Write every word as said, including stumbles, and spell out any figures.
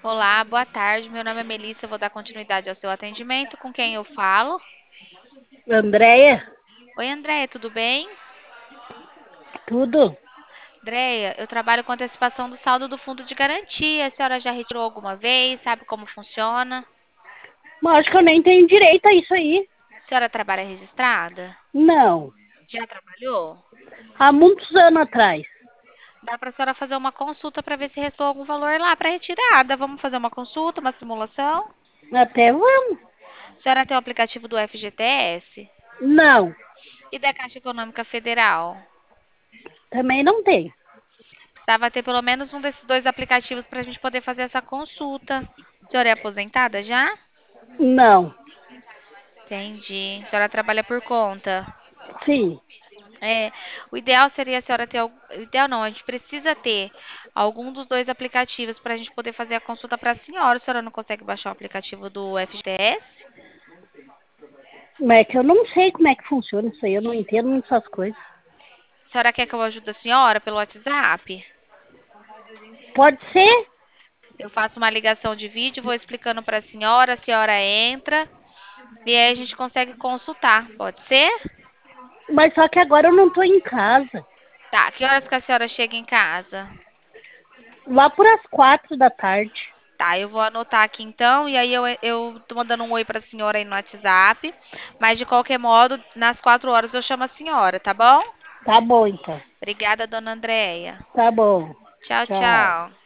Olá, boa tarde. Meu nome é Melissa. Eu vou dar continuidade ao seu atendimento. Com quem eu falo? Andréia, Oi, Andréia, tudo bem? tudo? Andréia, eu trabalho com antecipação do saldo do fundo de garantia. A senhora já retirou alguma vez? Sabe como funciona? Mas acho que eu nem tenho direito a isso aí. A senhora trabalha registrada? Não. Já trabalhou? Há muitos anos atrás. Dá para a senhora fazer uma consulta para ver se restou algum valor lá para retirada. Vamos fazer uma consulta, uma simulação? Até vamos. A senhora tem o aplicativo do F G T S Não, e da Caixa Econômica Federal? também não tenho. Precisava ter pelo menos um desses dois aplicativos para a gente poder fazer essa consulta. A senhora é aposentada já? Não. Entendi. A senhora trabalha por conta. Sim. É, o ideal seria a senhora ter. al- O ideal não, a gente precisa ter algum dos dois aplicativos para a gente poder fazer a consulta para a senhora. A senhora não consegue baixar o aplicativo do F G T S? Mas é que eu não sei como é que funciona isso aí. Eu não entendo nessas coisas. A senhora quer que eu ajude a senhora pelo WhatsApp? Pode ser, Eu faço uma ligação de vídeo, vou explicando para a senhora, a senhora entra e aí a gente consegue consultar. Pode ser? mas só que agora eu não tô em casa. Tá, que horas que a senhora chega em casa? Lá por as quatro da tarde. Tá, eu vou anotar aqui então, e aí eu, eu tô mandando um oi pra senhora aí no WhatsApp, mas de qualquer modo, nas quatro horas eu chamo a senhora, tá bom? Tá bom, então. Obrigada, dona Andréia. Tá bom. Tchau, Tchau. tchau.